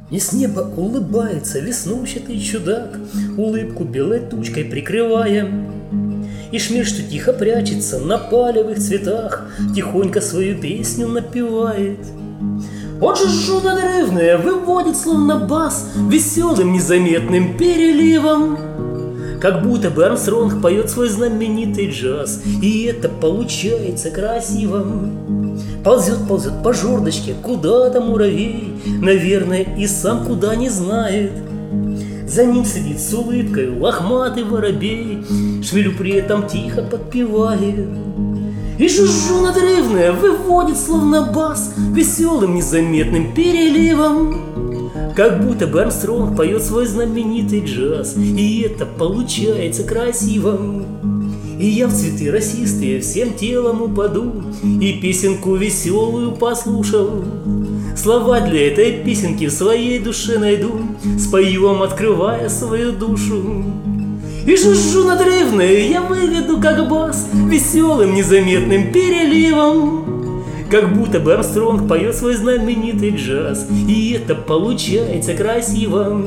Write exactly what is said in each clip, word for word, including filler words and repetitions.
И с неба улыбается веснущатый чудак, улыбку белой тучкой прикрывая. И шмель, что тихо прячется на палевых цветах, тихонько свою песню напевает. Вот жужжу надрывное выводит словно бас веселым незаметным переливом, как будто бы Армстронг поет свой знаменитый джаз, и это получается красиво. Ползет, ползет по жердочке куда-то муравей, наверное, и сам куда не знает. За ним сидит с улыбкой лохматый воробей, шмелю при этом тихо подпевает. И жужжу надрывное выводит словно бас веселым незаметным переливом, как будто бы Армстронг поет свой знаменитый джаз, и это получается красиво. И я в цветы росистые всем телом упаду, и песенку веселую послушал. Слова для этой песенки в своей душе найду, спою вам, открывая свою душу. И жужжу надрывное я выведу как бас веселым незаметным переливом, как будто бы Армстронг поет свой знаменитый джаз, и это получается красиво.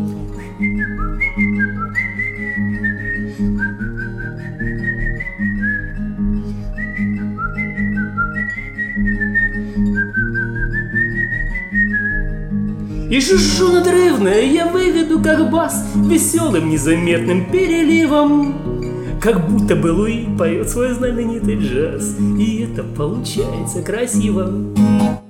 И жужжу надрывное я выведу как бас веселым незаметным переливом, как будто бы Луи поет свой знаменитый джаз, и это получается красиво.